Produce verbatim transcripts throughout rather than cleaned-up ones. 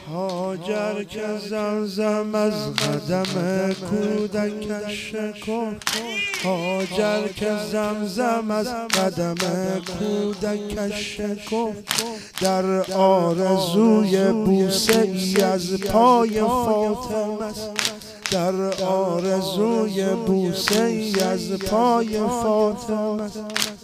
هاجر که زمزم از قدم کودکش شکفت، هاجر که زمزم از قدم کودکش شکفت، در آرزوی بوسه ای از پای فاطمه است، در آرزوی بوسه ای از پای فاطمه است.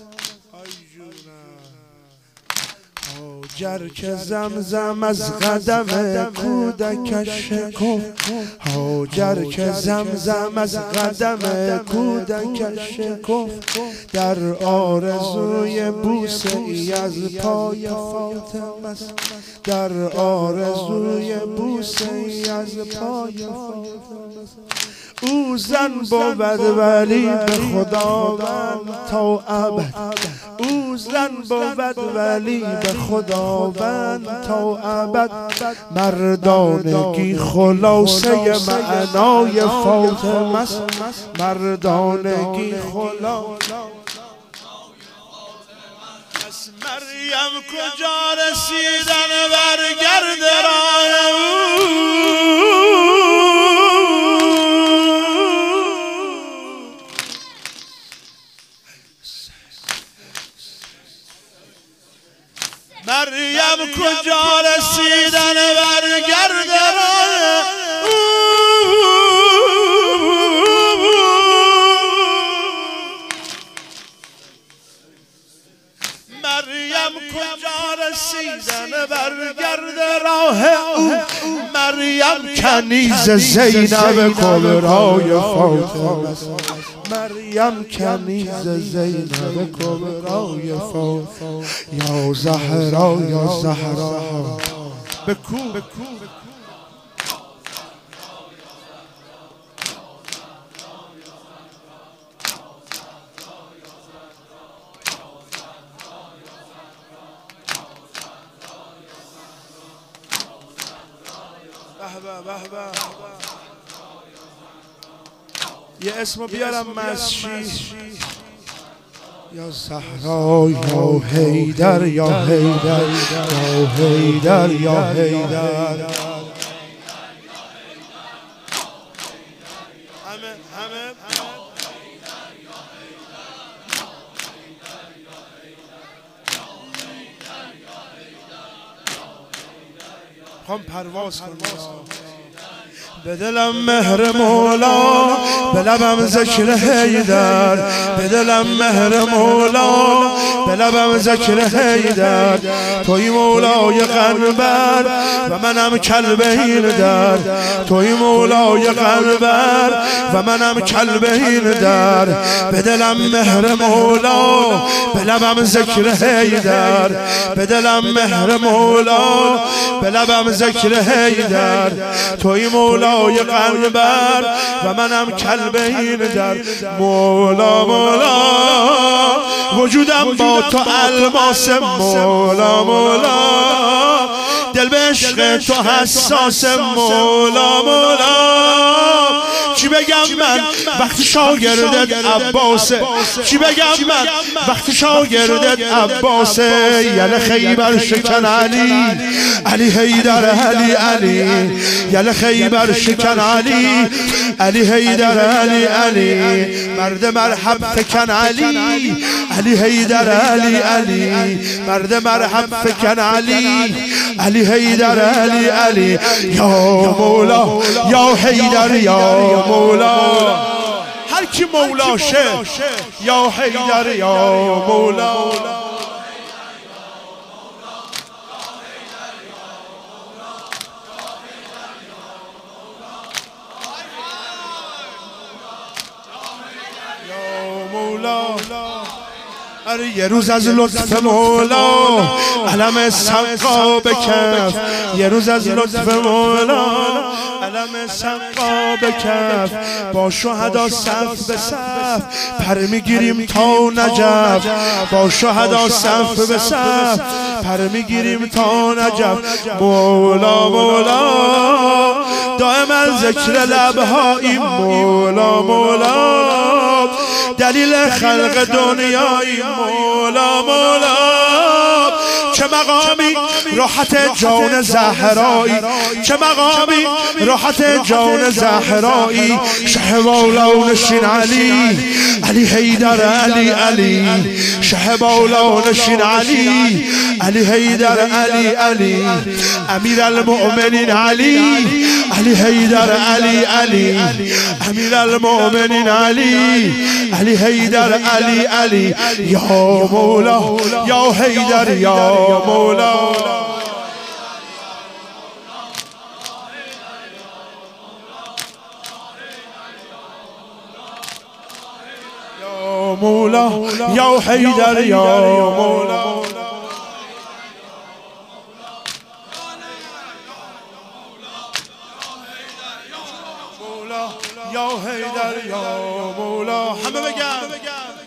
هاجر که زمزم از قدم کودکش شکفت، هاجر که زمزم از قدم کودکش شکفت، در آرزوی بوسه ای از پای فاطمه است، در آرزوی بوسه ای از پای فاطمه است. او زن بود ولی به خداوند تا ابد، او زن بود ولی به خداوند تا ابد، مردانگی خلاصه معنای فاطمه است، مردانگی خلاصه. مریم کجا رسیدن برگرد راه مریم کجا رسیدن برگرد راه مریم کجا رسیدن برگرد راه او، مریم کنیز زینب کبرای فاطمه است، مریم کنیز زینب کبرای فاطمه. یا زهرا یا زهرا بکو یه اسمو بیارم مسشی. یا زهرا یا حیدر یا حیدر یا حیدر یا حیدر. همه همه هم پرواز کن. به دلم مهر مولا، به لبم ذکر حیدر، به دلم مهر مولا، به لبم ذکر حیدر. توی مولای قنبر و منم کلب حیدر، توی مولای قنبر و منم کلب حیدر. به دلم مهر مولا، به لبم ذکر حیدر، به دلم مهر مولا، به لبم ذکر حیدر. توی مولا ای قنبر و منم کلب حیدر. مولا مولا وجودم با تو الماس، مولا مولا دل به عشق تو حساس، مولا مولا. چی بگم من وقتی شاگردت عباسه، چی بگم من وقتی شاگردت عباسه. یل خیبر شکن علی، علی حیدر علی علی، یل خیبر شکن علی، علی حیدر علی علی. مرد مرحب فکن علی، علی حیدر علی علی. مرد مرحب فکن علی، علی حیدر علی علی. یا مولا یا حیدر یا مولا، هر کی مولاشه یا حیدر یا مولا. اره یه روز از لطف مولا علم سقا بکف، یه روز از لطف مولا علم سقا بکف. با شهدا صف به صف پر میگیریم تا نجف، با شهدا صف به صف پر میگیریم تا نجف. مولا مولا دائما ذکر لبهایی، مولا مولا دلیل خلق دنیایی، مولا مولا چه مقامی راحت جان زهرایی، چه مقامی راحت جان زهرایی. شه مولا نشین علی، علی حیدر علی علی، شه مولا نشین علی، علی حیدر علی علی، امیر المؤمنین علی، علی حیدر علی علی، امیر المؤمنین علی، علی حیدر علی علی. یا مولا یا حیدر یا مولا، یا مولا یا حیدر یا مولا، یا حیدر یا مولا. همه بگم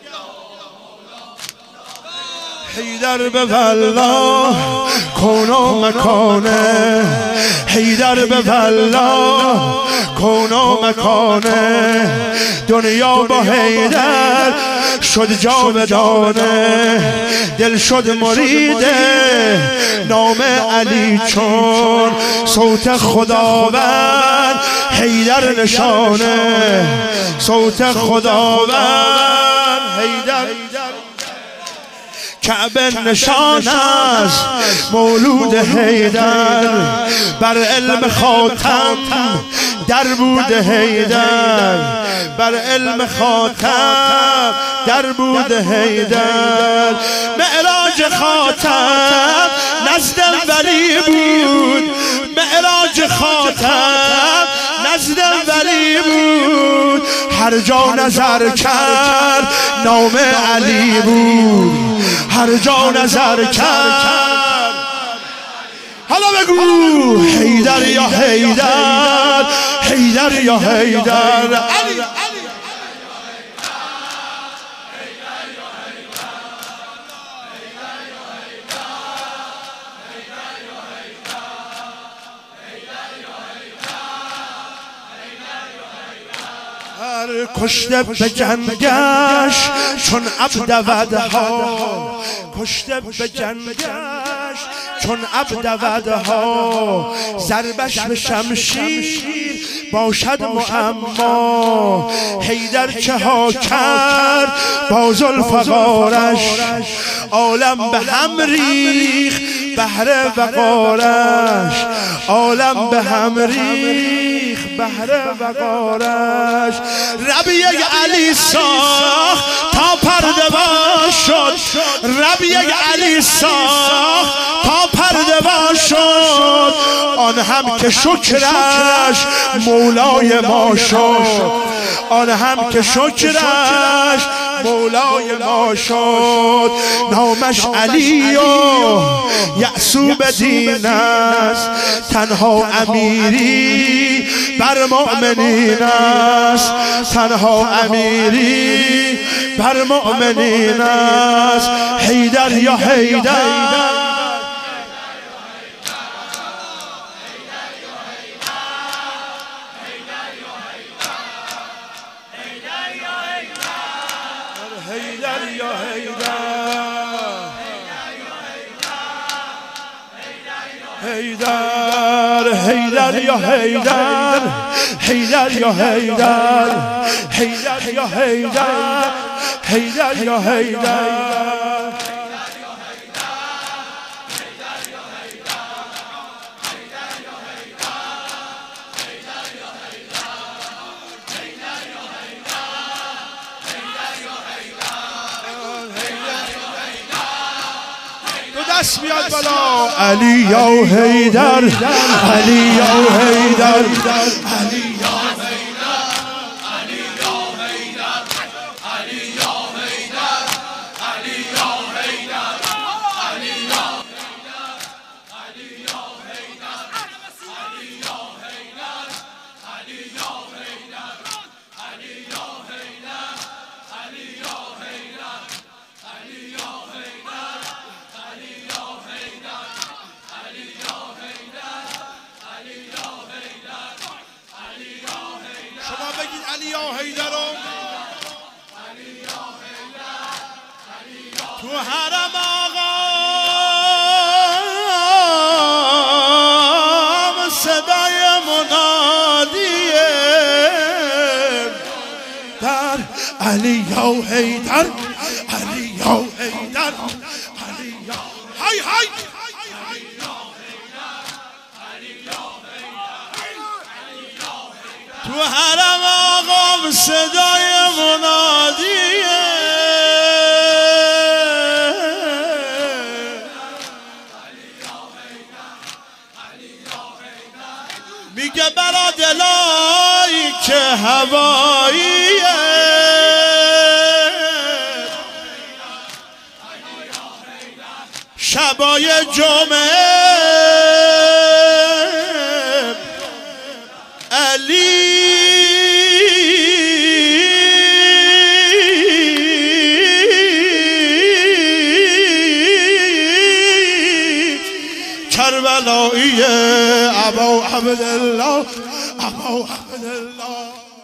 حیدر به والله کون و مکانه، حیدر به والله کون و مکانه. دنیا با حیدر شد جاودانه، دل شد مرید نام علی چون صوت خداوند حیدر نشانه، صوت خداوند حیدر. کعبه نشان است مولود حیدر، بر علم خاتم در بود حیدر، بر علم خاتم در بود حیدر. معراج خاتم نزد ولی بود، معراج خاتم نزد ولی بود. هر جا نظر کرد نام علی بود، هر جا نظر کرد. حالا بگو حیدر یا حیدر، حیدر یا حیدر علی. کشته به جنگش چون عبد ودها، کشته به جنگش چون عبد ودها. ضربش به شمشیر باشد معما، حیدر چه ها کرد با ذوالفقارش. عالم به هم ریخت بهر وقارش، عالم به هم ریخت بهر وقارش. ربیه علی ساخت تا پرده باز شد، ربیه علی ساخت تا پرده باز شد. آن هم که شکرش مولای ما شد، آن هم که شکرش مولای ما شد. نامش علی و یعصوب دین است، تنها امیری بر مؤمنین است، تنها امیری بر مؤمنین است. حیدر یا حیدر، حیدر یا حیدر، حیدر حیدر یا حیدر، حیدر یا حیدر، حیدر یا حیدر، حیدر یا حیدر. دست بیاد بالا. علی یا حیدر، علی یا حیدر، علی یا حیدر، علی یا حیدر، علی یا حیدر، علی یا حیدر، علی یا حیدر، علی یا حیدر، علی یا حیدر، علی یا حیدر، علی یا حیدر، علی یا حیدر، علی یا حیدر. شما بگید علی یا حیدر، تو حرم آقا علی یا حیدر علی یا حیدر علی یا های های تو حرم آقا صدای منادیه میگه برا دلایی که هواییه شبای جمعه علی کربلایی ابا عبدالله ابا عبدالله